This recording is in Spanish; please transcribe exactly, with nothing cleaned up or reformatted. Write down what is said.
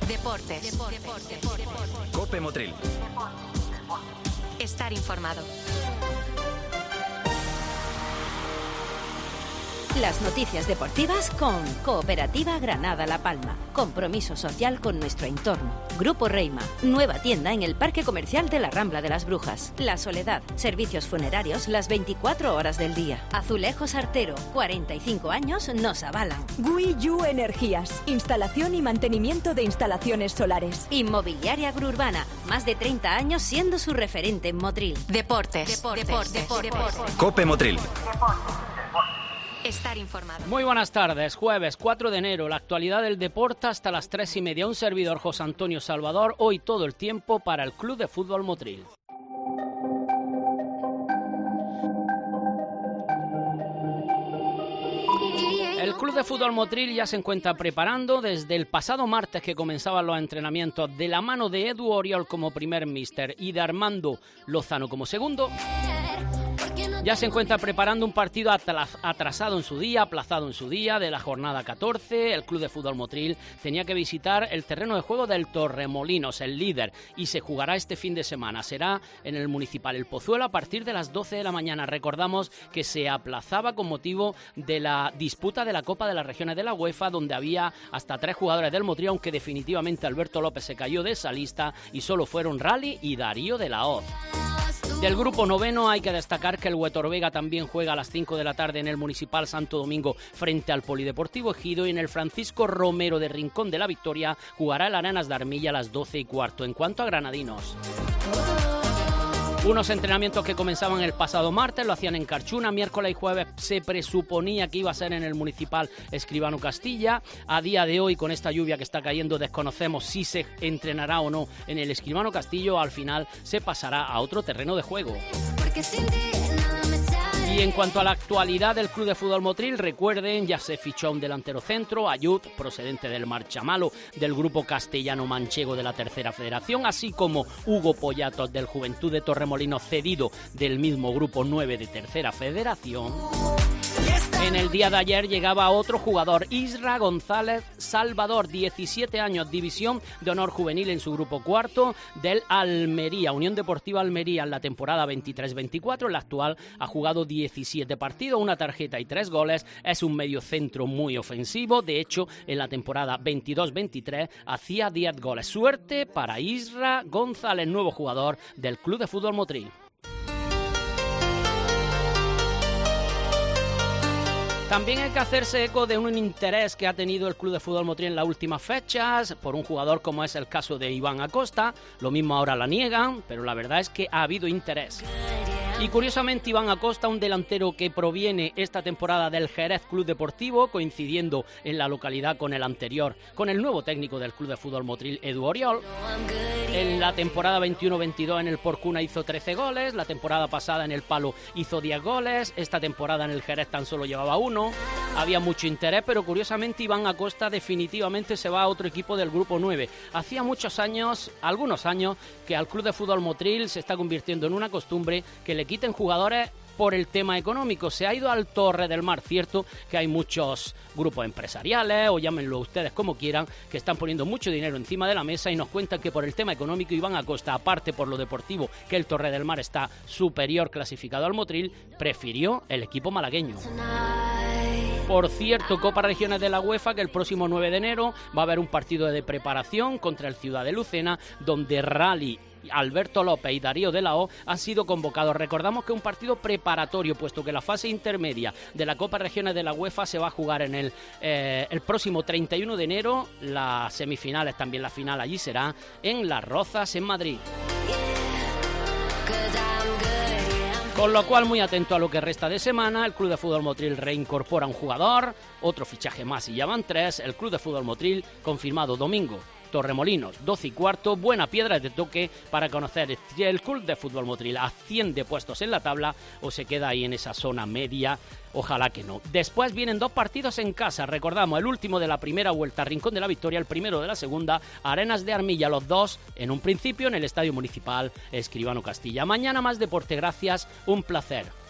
Deportes. Deportes. Deportes. Deportes. Cope Motril. Estar informado. Las noticias deportivas con Cooperativa Granada La Palma. Compromiso social con nuestro entorno. Grupo Reima. Nueva tienda en el Parque Comercial de la Rambla de las Brujas. La Soledad. Servicios funerarios las veinticuatro horas del día. Azulejos Artero. cuarenta y cinco años nos avalan. Guiyu Energías. Instalación y mantenimiento de instalaciones solares. Inmobiliaria Gruurbana. Más de treinta años siendo su referente en Motril. Deportes. Deportes. Deportes. Deportes. Deportes. Cope Motril. Estar informado. Muy buenas tardes, jueves cuatro de enero, la actualidad del deporte hasta las tres y media. Un servidor, José Antonio Salvador, hoy todo el tiempo para el Club de Fútbol Motril. El Club de Fútbol Motril ya se encuentra preparando desde el pasado martes que comenzaban los entrenamientos de la mano de Edu Oriol como primer míster y de Armando Lozano como segundo. Ya se encuentra preparando un partido atrasado en su día, aplazado en su día, de la jornada catorce. El Club de Fútbol Motril tenía que visitar el terreno de juego del Torremolinos, el líder, y se jugará este fin de semana. Será en el Municipal El Pozuelo a partir de las doce de la mañana. Recordamos que se aplazaba con motivo de la disputa de la Copa de las Regiones de la UEFA, donde había hasta tres jugadores del Motril, aunque definitivamente Alberto López se cayó de esa lista y solo fueron Rally y Darío de la Hoz. Del grupo noveno hay que destacar que el Huetor Vega también juega a las cinco de la tarde en el Municipal Santo Domingo frente al Polideportivo Ejido, y en el Francisco Romero de Rincón de la Victoria jugará el Arenas de Armilla a las doce y cuarto. En cuanto a granadinos, unos entrenamientos que comenzaban el pasado martes lo hacían en Carchuna. Miércoles y jueves se presuponía que iba a ser en el Municipal Escribano Castilla. A día de hoy, con esta lluvia que está cayendo, desconocemos si se entrenará o no en el Escribano Castillo. Al final se pasará a otro terreno de juego. Y en cuanto a la actualidad del Club de Fútbol Motril, recuerden, ya se fichó a un delantero centro, Ayud, procedente del Marchamalo, del grupo castellano-manchego de la Tercera Federación, así como Hugo Pollatos, del Juventud de Torremolinos, cedido del mismo grupo nueve de Tercera Federación. En el día de ayer llegaba otro jugador, Isra González Salvador, diecisiete años, división de honor juvenil en su grupo cuarto del Almería, Unión Deportiva Almería, en la temporada veintitrés veinticuatro. En la actual ha jugado diecisiete partidos, una tarjeta y tres goles. Es un mediocentro muy ofensivo. De hecho, en la temporada veintidós veintitrés hacía diez goles. Suerte para Isra González, nuevo jugador del Club de Fútbol Motril. También hay que hacerse eco de un interés que ha tenido el Club de Fútbol Motril en las últimas fechas por un jugador como es el caso de Iván Acosta. Lo mismo ahora la niegan, pero la verdad es que ha habido interés. Y curiosamente Iván Acosta, un delantero que proviene esta temporada del Jerez Club Deportivo, coincidiendo en la localidad con el anterior, con el nuevo técnico del Club de Fútbol Motril, Edu Oriol. En la temporada veintiuno veintidós en el Porcuna hizo trece goles, la temporada pasada en el Palo hizo diez goles, esta temporada en el Jerez tan solo llevaba uno. Había mucho interés, pero curiosamente Iván Acosta definitivamente se va a otro equipo del grupo nueve. Hacía muchos años, algunos años, que al Club de Fútbol Motril se está convirtiendo en una costumbre que le quiten jugadores por el tema económico. Se ha ido al Torre del Mar. Cierto que hay muchos grupos empresariales, o llámenlo ustedes como quieran, que están poniendo mucho dinero encima de la mesa y nos cuentan que por el tema económico Iván Acosta, aparte por lo deportivo, que el Torre del Mar está superior clasificado al Motril, prefirió el equipo malagueño. Por cierto, Copa Regiones de la UEFA, que el próximo nueve de enero va a haber un partido de preparación contra el Ciudad de Lucena, donde Rally, Alberto López y Darío de la Hoz han sido convocados. Recordamos que es un partido preparatorio, puesto que la fase intermedia de la Copa Regiones de la UEFA se va a jugar en el, eh, el próximo treinta y uno de enero. Las semifinales, también la final, allí será en Las Rozas, en Madrid. Con lo cual, muy atento a lo que resta de semana. El Club de Fútbol Motril reincorpora un jugador, otro fichaje más y ya van tres. El Club de Fútbol Motril confirmado domingo. Torremolinos, doce y cuarto, buena piedra de toque para conocer si el Club de Fútbol Motril asciende puestos en la tabla o se queda ahí en esa zona media. Ojalá que no. Después vienen dos partidos en casa. Recordamos, el último de la primera vuelta, Rincón de la Victoria, el primero de la segunda, Arenas de Armilla, los dos en un principio en el Estadio Municipal Escribano Castilla. Mañana más deporte, gracias, un placer.